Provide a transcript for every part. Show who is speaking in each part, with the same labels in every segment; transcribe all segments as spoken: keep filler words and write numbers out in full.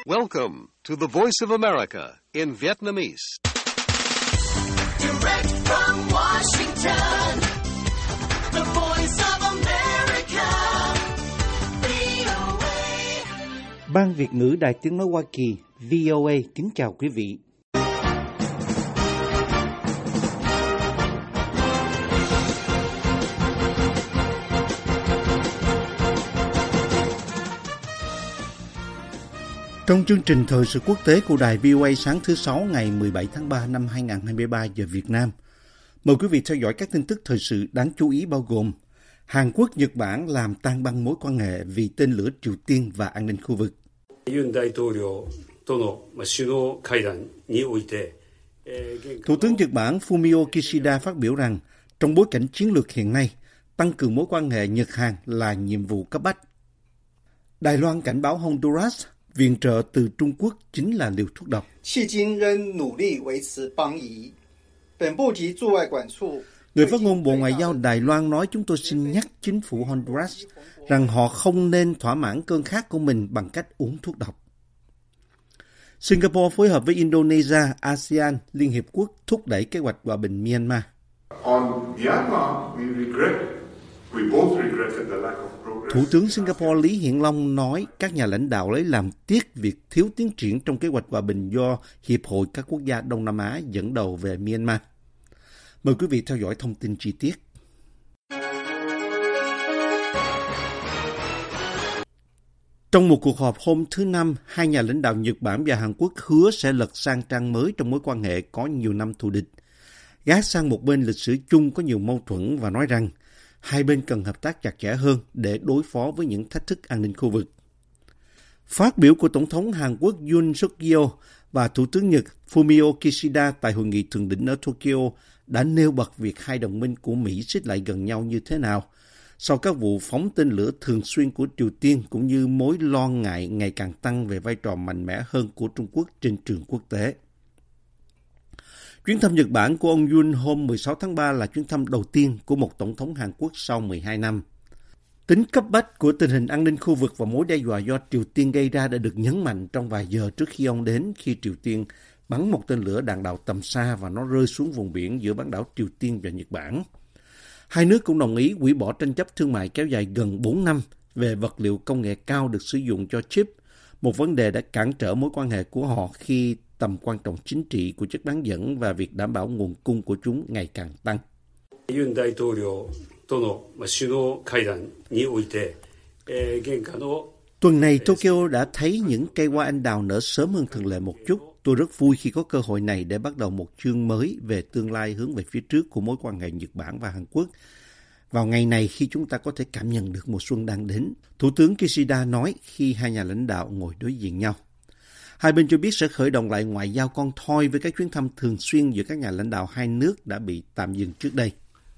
Speaker 1: Welcome to the Voice of America in Vietnamese.
Speaker 2: Direct from Washington, the Voice of America, vê o a.
Speaker 3: Ban Việt ngữ Đài Tiếng nói Hoa Kỳ, vê o a kính chào quý vị. Trong chương trình thời sự quốc tế của Đài vê o a sáng thứ Sáu ngày mười bảy tháng ba năm hai nghìn không trăm hai mươi ba giờ Việt Nam, mời quý vị theo dõi các tin tức thời sự đáng chú ý bao gồm Hàn Quốc, Nhật Bản làm tan băng mối quan hệ vì tên lửa Triều Tiên và an ninh khu vực. Thủ tướng Nhật Bản Fumio Kishida phát biểu rằng trong bối cảnh chiến lược hiện nay, tăng cường mối quan hệ Nhật-Hàn là nhiệm vụ cấp bách. Đài Loan cảnh báo Honduras viện trợ từ Trung Quốc chính là liều thuốc độc. Người phát ngôn Bộ Ngoại giao Đài Loan nói chúng tôi xin nhắc chính phủ Honduras rằng họ không nên thỏa mãn cơn khát của mình bằng cách uống thuốc độc. Singapore phối hợp với Indonesia, a sê an, Liên Hiệp Quốc thúc đẩy kế hoạch hòa bình Myanmar. Thủ tướng Singapore Lý Hiển Long nói các nhà lãnh đạo lấy làm tiếc việc thiếu tiến triển trong kế hoạch hòa bình do Hiệp hội các quốc gia Đông Nam Á dẫn đầu về Myanmar. Mời quý vị theo dõi thông tin chi tiết. Trong một cuộc họp hôm thứ Năm, hai nhà lãnh đạo Nhật Bản và Hàn Quốc hứa sẽ lật sang trang mới trong mối quan hệ có nhiều năm thù địch, gác sang một bên lịch sử chung có nhiều mâu thuẫn và nói rằng hai bên cần hợp tác chặt chẽ hơn để đối phó với những thách thức an ninh khu vực. Phát biểu của Tổng thống Hàn Quốc Yoon suk yeol và Thủ tướng Nhật Fumio Kishida tại hội nghị thượng đỉnh ở Tokyo đã nêu bật việc hai đồng minh của Mỹ xích lại gần nhau như thế nào sau các vụ phóng tên lửa thường xuyên của Triều Tiên cũng như mối lo ngại ngày càng tăng về vai trò mạnh mẽ hơn của Trung Quốc trên trường quốc tế. Chuyến thăm Nhật Bản của ông Yoon hôm mười sáu tháng ba là chuyến thăm đầu tiên của một tổng thống Hàn Quốc sau mười hai năm. Tính cấp bách của tình hình an ninh khu vực và mối đe dọa do Triều Tiên gây ra đã được nhấn mạnh trong vài giờ trước khi ông đến, khi Triều Tiên bắn một tên lửa đạn đạo tầm xa và nó rơi xuống vùng biển giữa bán đảo Triều Tiên và Nhật Bản. Hai nước cũng đồng ý hủy bỏ tranh chấp thương mại kéo dài gần bốn năm về vật liệu công nghệ cao được sử dụng cho chip, một vấn đề đã cản trở mối quan hệ của họ khi tầm quan trọng chính trị của chất bán dẫn và việc đảm bảo nguồn cung của chúng ngày càng tăng. Tuần này, Tokyo đã thấy những cây hoa anh đào nở sớm hơn thường lệ một chút. Tôi rất vui khi có cơ hội này để bắt đầu một chương mới về tương lai hướng về phía trước của mối quan hệ Nhật Bản và Hàn Quốc. Vào ngày này khi chúng ta có thể cảm nhận được mùa xuân đang đến, Thủ tướng Kishida nói khi hai nhà lãnh đạo ngồi đối diện nhau. Hai bên cho biết sẽ khởi động lại ngoại giao con thoi với các chuyến thăm thường xuyên giữa các nhà lãnh đạo hai nước đã bị tạm dừng trước đây.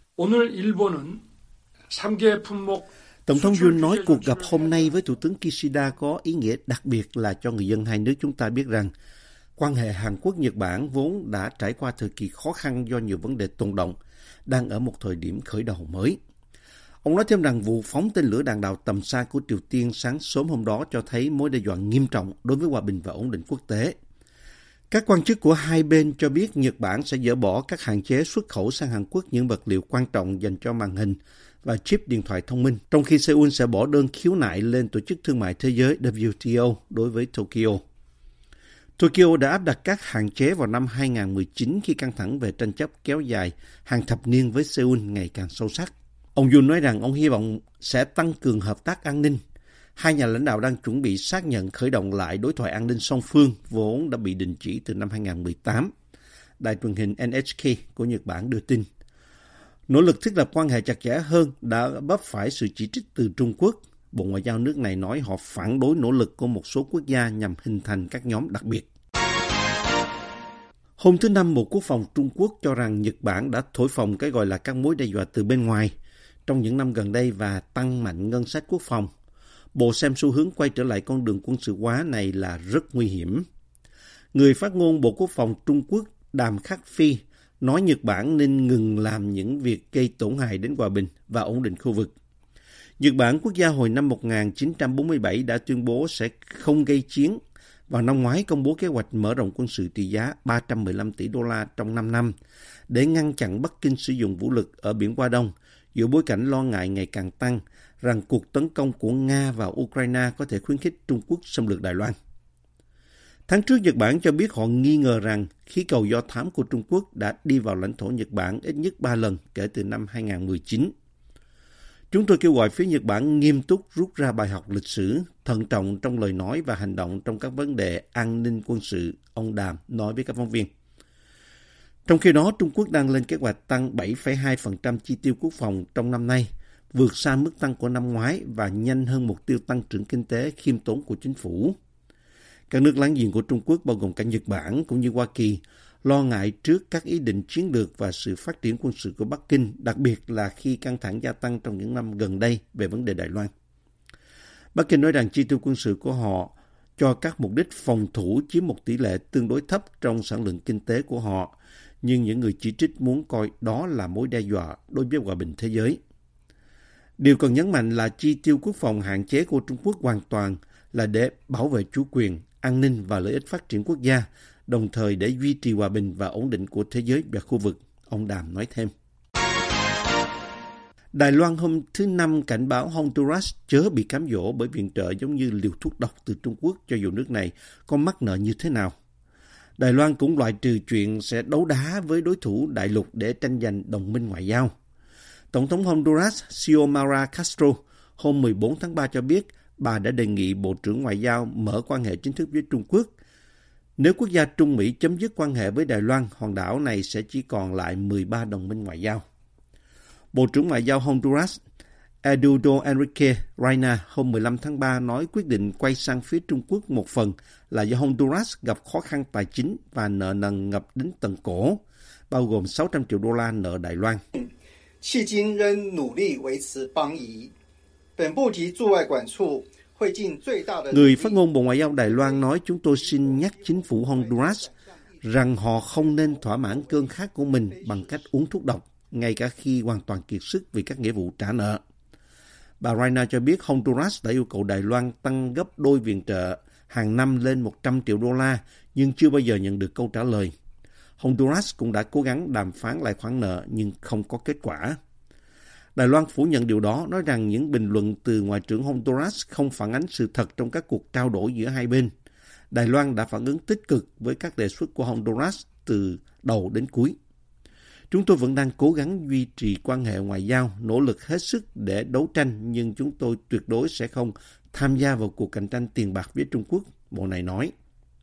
Speaker 3: Tổng thống Yoon nói cuộc gặp hôm nay với Thủ tướng Kishida có ý nghĩa đặc biệt là cho người dân hai nước chúng ta biết rằng quan hệ Hàn Quốc-Nhật Bản vốn đã trải qua thời kỳ khó khăn do nhiều vấn đề tồn đọng, đang ở một thời điểm khởi đầu mới. Ông nói thêm rằng vụ phóng tên lửa đạn đạo tầm xa của Triều Tiên sáng sớm hôm đó cho thấy mối đe dọa nghiêm trọng đối với hòa bình và ổn định quốc tế. Các quan chức của hai bên cho biết Nhật Bản sẽ dỡ bỏ các hạn chế xuất khẩu sang Hàn Quốc những vật liệu quan trọng dành cho màn hình và chip điện thoại thông minh, trong khi Seoul sẽ bỏ đơn khiếu nại lên Tổ chức Thương mại Thế giới W T O đối với Tokyo. Tokyo đã áp đặt các hạn chế vào năm hai nghìn không trăm mười chín khi căng thẳng về tranh chấp kéo dài hàng thập niên với Seoul ngày càng sâu sắc. Ông Yoon nói rằng ông hy vọng sẽ tăng cường hợp tác an ninh. Hai nhà lãnh đạo đang chuẩn bị xác nhận khởi động lại đối thoại an ninh song phương vốn đã bị đình chỉ từ năm hai nghìn không trăm mười tám. Đài truyền hình N H K của Nhật Bản đưa tin. Nỗ lực thiết lập quan hệ chặt chẽ hơn đã vấp phải sự chỉ trích từ Trung Quốc. Bộ Ngoại giao nước này nói họ phản đối nỗ lực của một số quốc gia nhằm hình thành các nhóm đặc biệt. Hôm thứ Năm, Bộ Quốc phòng Trung Quốc cho rằng Nhật Bản đã thổi phồng cái gọi là các mối đe dọa từ bên ngoài trong những năm gần đây và tăng mạnh ngân sách quốc phòng. Bộ xem xu hướng quay trở lại con đường quân sự hóa này là rất nguy hiểm. Người phát ngôn Bộ Quốc phòng Trung Quốc Đàm Khắc Phi nói Nhật Bản nên ngừng làm những việc gây tổn hại đến hòa bình và ổn định khu vực. Nhật Bản quốc gia hồi năm một nghìn chín trăm bốn mươi bảy đã tuyên bố sẽ không gây chiến vào năm ngoái công bố kế hoạch mở rộng quân sự trị giá ba trăm mười lăm tỷ đô la trong năm năm để ngăn chặn Bắc Kinh sử dụng vũ lực ở Biển Hoa Đông, giữa bối cảnh lo ngại ngày càng tăng rằng cuộc tấn công của Nga vào Ukraine có thể khuyến khích Trung Quốc xâm lược Đài Loan. Tháng trước, Nhật Bản cho biết họ nghi ngờ rằng khí cầu do thám của Trung Quốc đã đi vào lãnh thổ Nhật Bản ít nhất ba lần kể từ năm hai không một chín. Chúng tôi kêu gọi phía Nhật Bản nghiêm túc rút ra bài học lịch sử, thận trọng trong lời nói và hành động trong các vấn đề an ninh quân sự, ông Đàm nói với các phóng viên. Trong khi đó, Trung Quốc đang lên kế hoạch tăng bảy phẩy hai phần trăm chi tiêu quốc phòng trong năm nay, vượt xa mức tăng của năm ngoái và nhanh hơn mục tiêu tăng trưởng kinh tế khiêm tốn của chính phủ. Các nước láng giềng của Trung Quốc, bao gồm cả Nhật Bản cũng như Hoa Kỳ, lo ngại trước các ý định chiến lược và sự phát triển quân sự của Bắc Kinh, đặc biệt là khi căng thẳng gia tăng trong những năm gần đây về vấn đề Đài Loan. Bắc Kinh nói rằng chi tiêu quân sự của họ cho các mục đích phòng thủ chiếm một tỷ lệ tương đối thấp trong sản lượng kinh tế của họ, nhưng những người chỉ trích muốn coi đó là mối đe dọa đối với hòa bình thế giới. Điều cần nhấn mạnh là chi tiêu quốc phòng hạn chế của Trung Quốc hoàn toàn là để bảo vệ chủ quyền, an ninh và lợi ích phát triển quốc gia, đồng thời để duy trì hòa bình và ổn định của thế giới và khu vực, ông Đàm nói thêm. Đài Loan hôm thứ Năm cảnh báo Honduras chớ bị cám dỗ bởi viện trợ giống như liều thuốc độc từ Trung Quốc cho dù nước này có mắc nợ như thế nào. Đài Loan cũng loại trừ chuyện sẽ đấu đá với đối thủ đại lục để tranh giành đồng minh ngoại giao. Tổng thống Honduras Xiomara Castro hôm mười bốn tháng ba cho biết bà đã đề nghị Bộ trưởng Ngoại giao mở quan hệ chính thức với Trung Quốc. Nếu quốc gia Trung Mỹ chấm dứt quan hệ với Đài Loan, hòn đảo này sẽ chỉ còn lại mười ba đồng minh ngoại giao. Bộ trưởng Ngoại giao Honduras Eduardo Enrique Reina hôm mười lăm tháng ba nói quyết định quay sang phía Trung Quốc một phần là do Honduras gặp khó khăn tài chính và nợ nần ngập đến tận cổ, bao gồm sáu trăm triệu đô la nợ Đài Loan.
Speaker 4: 迄今仍努力维持邦谊，本部及驻外管处会尽最大的。
Speaker 3: Người phát ngôn Bộ Ngoại giao Đài Loan nói chúng tôi xin nhắc chính phủ Honduras rằng họ không nên thỏa mãn cơn khát của mình bằng cách uống thuốc độc, ngay cả khi hoàn toàn kiệt sức vì các nghĩa vụ trả nợ. Bà Reina cho biết Honduras đã yêu cầu Đài Loan tăng gấp đôi viện trợ hàng năm lên một trăm triệu đô la, nhưng chưa bao giờ nhận được câu trả lời. Honduras cũng đã cố gắng đàm phán lại khoản nợ nhưng không có kết quả. Đài Loan phủ nhận điều đó, nói rằng những bình luận từ Ngoại trưởng Honduras không phản ánh sự thật trong các cuộc trao đổi giữa hai bên. Đài Loan đã phản ứng tích cực với các đề xuất của Honduras từ đầu đến cuối. Chúng tôi vẫn đang cố gắng duy trì quan hệ ngoại giao, nỗ lực hết sức để đấu tranh, nhưng chúng tôi tuyệt đối sẽ không tham gia vào cuộc cạnh tranh tiền bạc với Trung Quốc, Bộ này nói.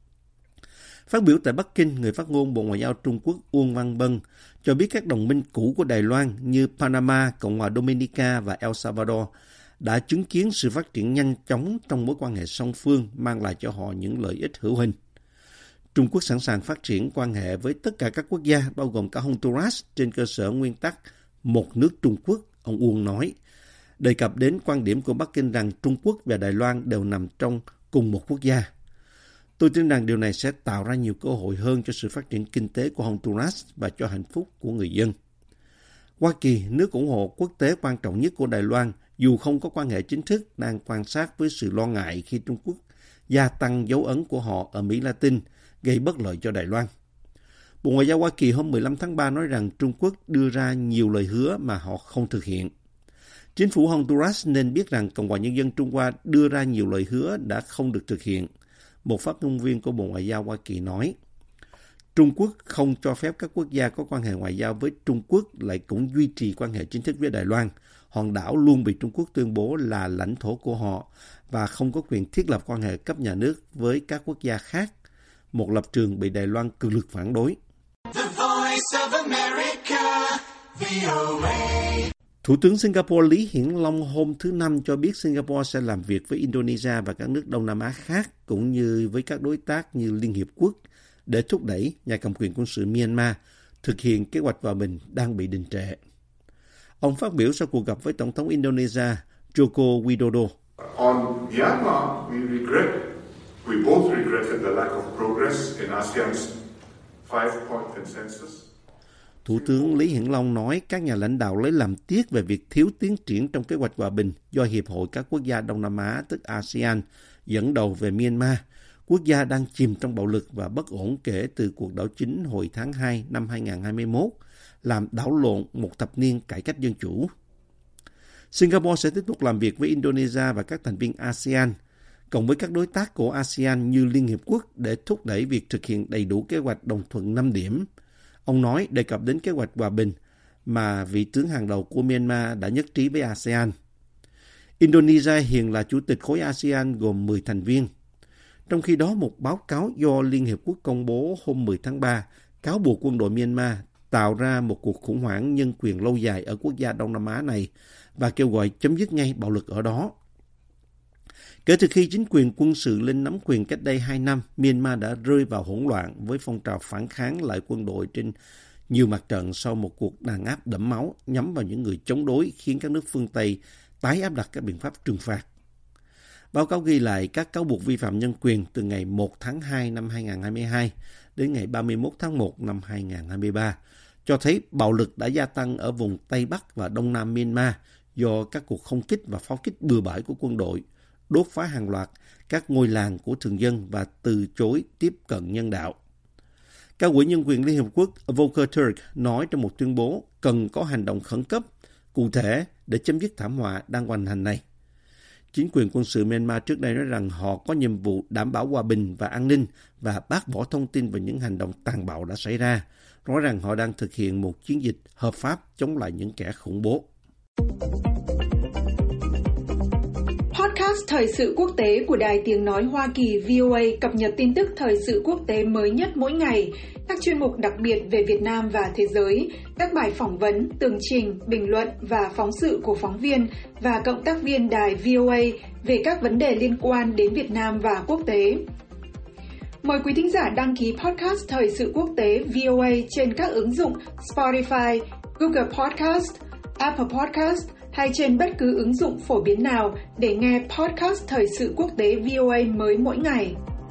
Speaker 3: Phát biểu tại Bắc Kinh, người phát ngôn Bộ Ngoại giao Trung Quốc Uông Văn Bân cho biết các đồng minh cũ của Đài Loan như Panama, Cộng hòa Dominica và El Salvador đã chứng kiến sự phát triển nhanh chóng trong mối quan hệ song phương, mang lại cho họ những lợi ích hữu hình. Trung Quốc sẵn sàng phát triển quan hệ với tất cả các quốc gia, bao gồm cả Honduras, trên cơ sở nguyên tắc một nước Trung Quốc, ông Uông nói, đề cập đến quan điểm của Bắc Kinh rằng Trung Quốc và Đài Loan đều nằm trong cùng một quốc gia. Tôi tin rằng điều này sẽ tạo ra nhiều cơ hội hơn cho sự phát triển kinh tế của Honduras và cho hạnh phúc của người dân. Hoa Kỳ, nước ủng hộ quốc tế quan trọng nhất của Đài Loan, dù không có quan hệ chính thức, đang quan sát với sự lo ngại khi Trung Quốc gia tăng dấu ấn của họ ở Mỹ Latin, gây bất lợi cho Đài Loan. Bộ Ngoại giao Hoa Kỳ hôm mười lăm tháng ba nói rằng Trung Quốc đưa ra nhiều lời hứa mà họ không thực hiện. Chính phủ Honduras nên biết rằng Cộng hòa Nhân dân Trung Hoa đưa ra nhiều lời hứa đã không được thực hiện. Một phát ngôn viên của Bộ Ngoại giao Hoa Kỳ nói, Trung Quốc không cho phép các quốc gia có quan hệ ngoại giao với Trung Quốc lại cũng duy trì quan hệ chính thức với Đài Loan. Hòn đảo luôn bị Trung Quốc tuyên bố là lãnh thổ của họ và không có quyền thiết lập quan hệ cấp nhà nước với các quốc gia khác, một lập trường bị Đài Loan cực lực phản đối.
Speaker 2: The Voice of America, vê o a.
Speaker 3: Thủ tướng Singapore Lý Hiển Long hôm thứ Năm cho biết Singapore sẽ làm việc với Indonesia và các nước Đông Nam Á khác, cũng như với các đối tác như Liên Hiệp Quốc, để thúc đẩy nhà cầm quyền quân sự Myanmar thực hiện kế hoạch hòa bình đang bị đình trệ. Ông phát biểu sau cuộc gặp với Tổng thống Indonesia Joko Widodo.
Speaker 5: On Myanmar, we regret, we both regretted the lack of progress in ASEAN's five-point consensus.
Speaker 3: Thủ tướng Lý Hiển Long nói các nhà lãnh đạo lấy làm tiếc về việc thiếu tiến triển trong kế hoạch hòa bình do Hiệp hội các quốc gia Đông Nam Á, tức ASEAN, dẫn đầu về Myanmar, quốc gia đang chìm trong bạo lực và bất ổn kể từ cuộc đảo chính hồi tháng hai năm hai không hai mốt, làm đảo lộn một thập niên cải cách dân chủ. Singapore sẽ tiếp tục làm việc với Indonesia và các thành viên a sê an, cộng với các đối tác của a sê an như Liên Hiệp Quốc để thúc đẩy việc thực hiện đầy đủ kế hoạch đồng thuận năm điểm. Ông nói đề cập đến kế hoạch hòa bình mà vị tướng hàng đầu của Myanmar đã nhất trí với a sê an. Indonesia hiện là chủ tịch khối a sê an gồm mười thành viên. Trong khi đó, một báo cáo do Liên Hiệp Quốc công bố hôm mười tháng ba cáo buộc quân đội Myanmar tạo ra một cuộc khủng hoảng nhân quyền lâu dài ở quốc gia Đông Nam Á này và kêu gọi chấm dứt ngay bạo lực ở đó. Kể từ khi chính quyền quân sự lên nắm quyền cách đây hai năm, Myanmar đã rơi vào hỗn loạn với phong trào phản kháng lại quân đội trên nhiều mặt trận sau một cuộc đàn áp đẫm máu nhắm vào những người chống đối, khiến các nước phương Tây tái áp đặt các biện pháp trừng phạt. Báo cáo ghi lại các cáo buộc vi phạm nhân quyền từ ngày một tháng hai năm hai không hai hai đến ngày ba mươi mốt tháng một năm hai không hai ba, cho thấy bạo lực đã gia tăng ở vùng Tây Bắc và Đông Nam Myanmar do các cuộc không kích và pháo kích bừa bãi của quân đội, đốt phá hàng loạt các ngôi làng của thường dân và từ chối tiếp cận nhân đạo. Cao ủy nhân quyền Liên Hợp Quốc Volker Turk nói trong một tuyên bố cần có hành động khẩn cấp, cụ thể để chấm dứt thảm họa đang hoành hành này. Chính quyền quân sự Myanmar trước đây nói rằng họ có nhiệm vụ đảm bảo hòa bình và an ninh và bác bỏ thông tin về những hành động tàn bạo đã xảy ra, nói rằng họ đang thực hiện một chiến dịch hợp pháp chống lại những kẻ khủng bố.
Speaker 6: Podcast Thời sự quốc tế của Đài Tiếng Nói Hoa Kỳ vê o a cập nhật tin tức thời sự quốc tế mới nhất mỗi ngày, các chuyên mục đặc biệt về Việt Nam và thế giới, các bài phỏng vấn, tường trình, bình luận và phóng sự của phóng viên và cộng tác viên đài vê o a về các vấn đề liên quan đến Việt Nam và quốc tế. Mời quý thính giả đăng ký podcast Thời sự quốc tế vê o a trên các ứng dụng Spotify, Google Podcast, Apple Podcast hay trên bất cứ ứng dụng phổ biến nào để nghe podcast Thời sự quốc tế vê o a mới mỗi ngày.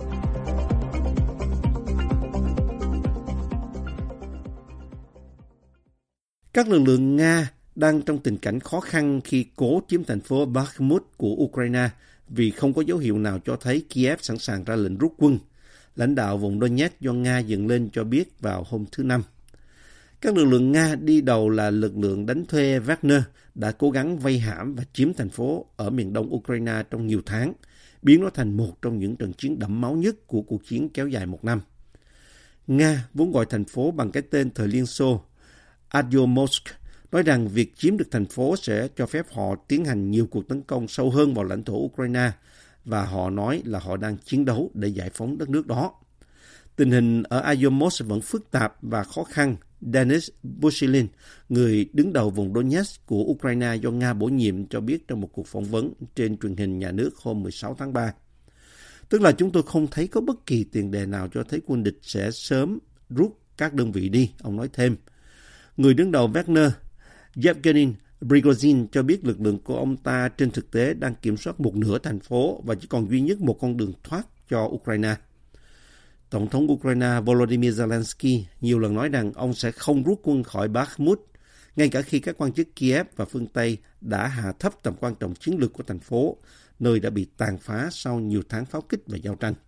Speaker 3: Các lực lượng Nga đang trong tình cảnh khó khăn khi cố chiếm thành phố Bakhmut của Ukraine vì không có dấu hiệu nào cho thấy Kiev sẵn sàng ra lệnh rút quân. Lãnh đạo vùng Donetsk do Nga dựng lên cho biết vào hôm thứ Năm. Các lực lượng Nga đi đầu là lực lượng đánh thuê Wagner đã cố gắng vây hãm và chiếm thành phố ở miền đông Ukraine trong nhiều tháng, biến nó thành một trong những trận chiến đẫm máu nhất của cuộc chiến kéo dài một năm. Nga vốn gọi thành phố bằng cái tên thời Liên Xô, Adyomosк, nói rằng việc chiếm được thành phố sẽ cho phép họ tiến hành nhiều cuộc tấn công sâu hơn vào lãnh thổ Ukraine, và họ nói là họ đang chiến đấu để giải phóng đất nước đó. Tình hình ở Adyomosk vẫn phức tạp và khó khăn. Denis Bushilin, người đứng đầu vùng Donetsk của Ukraine do Nga bổ nhiệm, cho biết trong một cuộc phỏng vấn trên truyền hình nhà nước hôm mười sáu tháng ba. Tức là chúng tôi không thấy có bất kỳ tiền đề nào cho thấy quân địch sẽ sớm rút các đơn vị đi, ông nói thêm. Người đứng đầu Wagner, Yevgeny Prigozhin, cho biết lực lượng của ông ta trên thực tế đang kiểm soát một nửa thành phố và chỉ còn duy nhất một con đường thoát cho Ukraine. Tổng thống Ukraine Volodymyr Zelensky nhiều lần nói rằng ông sẽ không rút quân khỏi Bakhmut, ngay cả khi các quan chức Kiev và phương Tây đã hạ thấp tầm quan trọng chiến lược của thành phố, nơi đã bị tàn phá sau nhiều tháng pháo kích và giao tranh.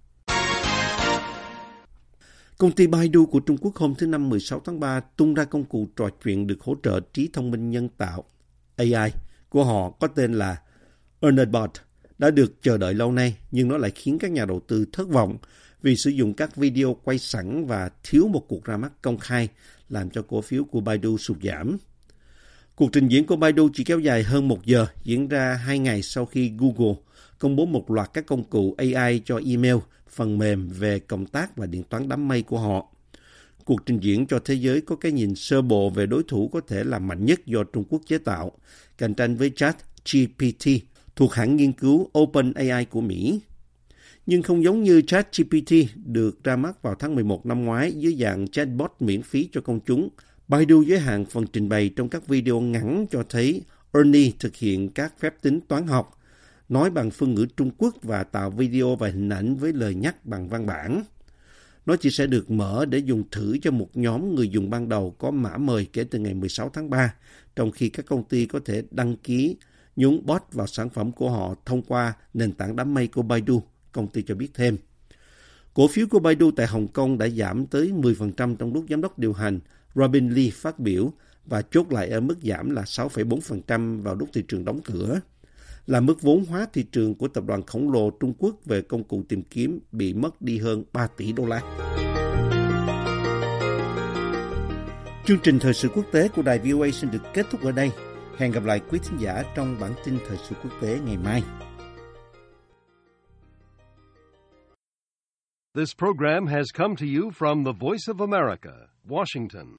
Speaker 3: Công ty Baidu của Trung Quốc hôm thứ Năm mười sáu tháng ba tung ra công cụ trò chuyện được hỗ trợ trí thông minh nhân tạo A I của họ có tên là ErnieBot, đã được chờ đợi lâu nay, nhưng nó lại khiến các nhà đầu tư thất vọng vì sử dụng các video quay sẵn và thiếu một cuộc ra mắt công khai, làm cho cổ phiếu của Baidu sụt giảm. Cuộc trình diễn của Baidu chỉ kéo dài hơn một giờ, diễn ra hai ngày sau khi Google công bố một loạt các công cụ A I cho email, phần mềm về công tác và điện toán đám mây của họ. Cuộc trình diễn cho thế giới có cái nhìn sơ bộ về đối thủ có thể là mạnh nhất do Trung Quốc chế tạo, cạnh tranh với ChatGPT thuộc hãng nghiên cứu OpenAI của Mỹ. Nhưng không giống như ChatGPT được ra mắt vào tháng mười một năm ngoái dưới dạng chatbot miễn phí cho công chúng, Baidu giới hạn phần trình bày trong các video ngắn cho thấy Ernie thực hiện các phép tính toán học, nói bằng phương ngữ Trung Quốc và tạo video và hình ảnh với lời nhắc bằng văn bản. Nó chỉ sẽ được mở để dùng thử cho một nhóm người dùng ban đầu có mã mời kể từ ngày mười sáu tháng ba, trong khi các công ty có thể đăng ký nhúng bot vào sản phẩm của họ thông qua nền tảng đám mây của Baidu, công ty cho biết thêm. Cổ phiếu của Baidu tại Hồng Kông đã giảm tới mười phần trăm trong lúc giám đốc điều hành Robin Li phát biểu và chốt lại ở mức giảm là sáu phẩy bốn phần trăm vào lúc thị trường đóng cửa, là mức vốn hóa thị trường của tập đoàn khổng lồ Trung Quốc về công cụ tìm kiếm bị mất đi hơn ba tỷ đô la. Chương trình thời sự quốc tế của đài vê o a xin được kết thúc ở đây. Hẹn gặp lại quý thính giả trong bản tin thời sự quốc tế ngày mai.
Speaker 1: This program has come to you from the Voice of America, Washington.